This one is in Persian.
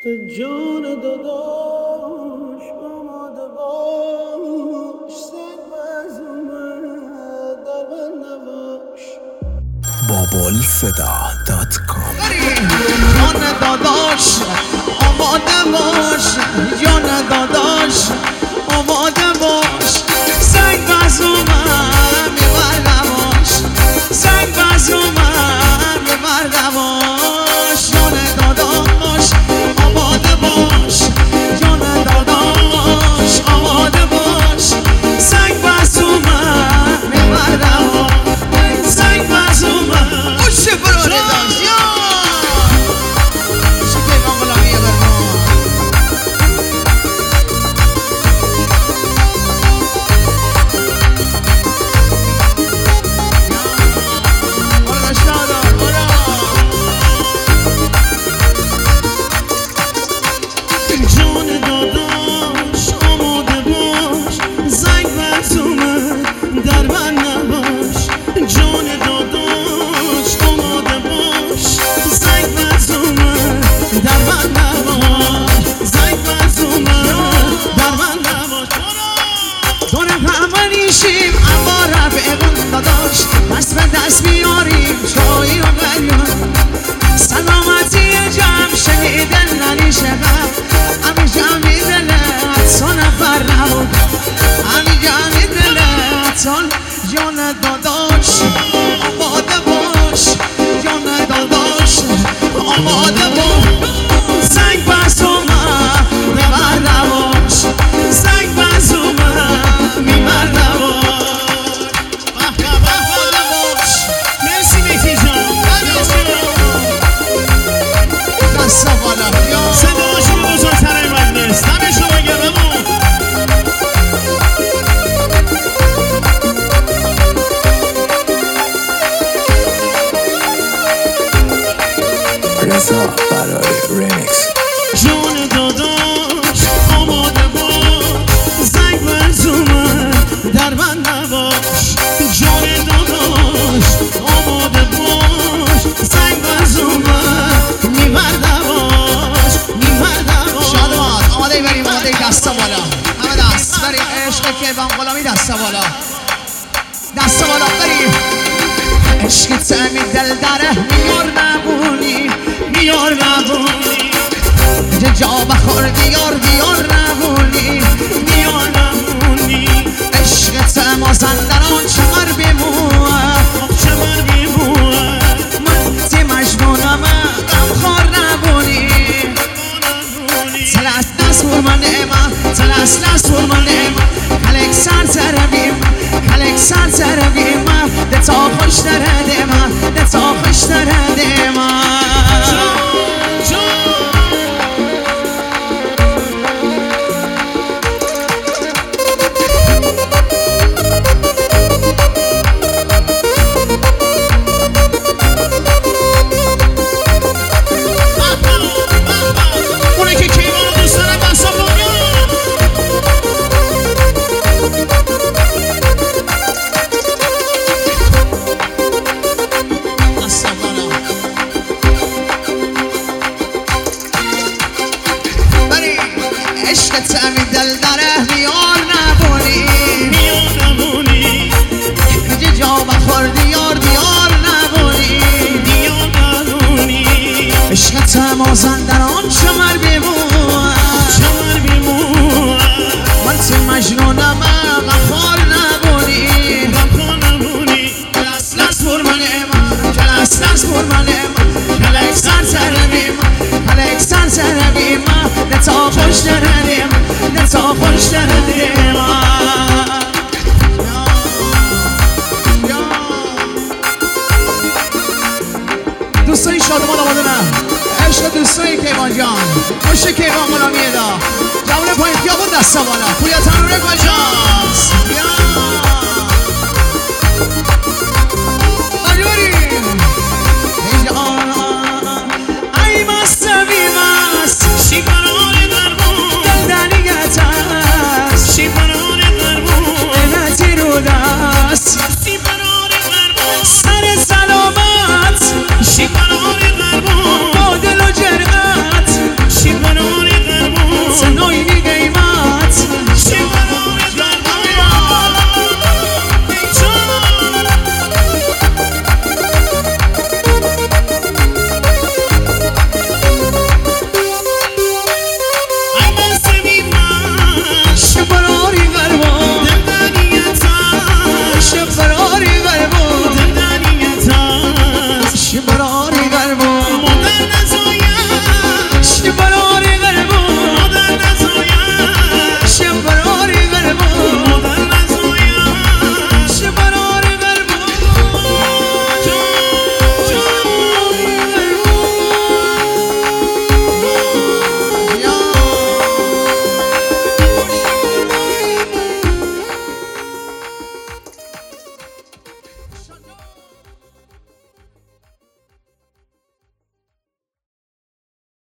جان داداش آماده باش سنگ مزومه در من نباش babulseda.com جان داداش آماده باش جان داداش آماده باش سنگ مزومه میبر نباش سنگ مزومه میبر نباش جان داداش آماده باش جان داداش آماده باش سنگ مزومه میبر نباش سنگ مزومه اوشه براره داشت شکل من غلامیه برمان جان داداش آماده باش زنگ مزومه در من نباش جان داداش آماده باش زنگ مزومه در من نباش زنگ مزومه در من نباش دور همه نیشیم اما رفیقون داداش دست به دست بیاریم چایی و بریان سلامتی جمع شنیدن نریشه غم امی جمعی دلت سو نفر نبود امی جمعی دلت سال جان داداش آماده باش جان داداش آماده باش سنگ بزومه میبر نباش سنگ بزومه میبر نباش آماده باش مرسی مهدی جان دست بالا صداشون بزرگتره مجلس دم شما گرمون Reza Barari Remix جان داداش آماده باش زنگ مزومه در من نباش جان داداش آماده باش زنگ مزومه میبر نباش میبر نباش شادمات آماده بریم آماده دست بالا همه دست بریم عشق که بم غلامی دست بالا دست بالا بریم عشق تعمی دل داره میار نبونی میار نبونی جا بخور دیار دیار نبونی میار نبونی عشق تعما زندران چمر بیموه چمر بیموه من تی مجنونم غمخوار نبونی تلس دست بور من ایمه تلس دست بور من ایمه کلک سر تربیم کلک سر تربیم دتا خوش تردیمه دتا خوش تردیمه اونه که کیوان دوست دارم بسا بانیا دست بالا بریم عشق تعمی دل داره میار نبونی میار نبونی کجا جا بخور دیار دیار نبونی دیار نبونی عشق تعما زندران چمر بیموه چمر بیموه من تی مجنونم غمخوار نبونی غمخوار نبونی لس لس بور من ایمان لس لس بور من ایمان کلک سر سربیم کلک سر سربیم نتا خوش نردیم نتا خوش نردیم دوستای شادمان آماده نه عشق دوستای کیوان جان خوش کیوان غلامیه دا جوان پایین خیابون دست بالا پویا تنوره کجاست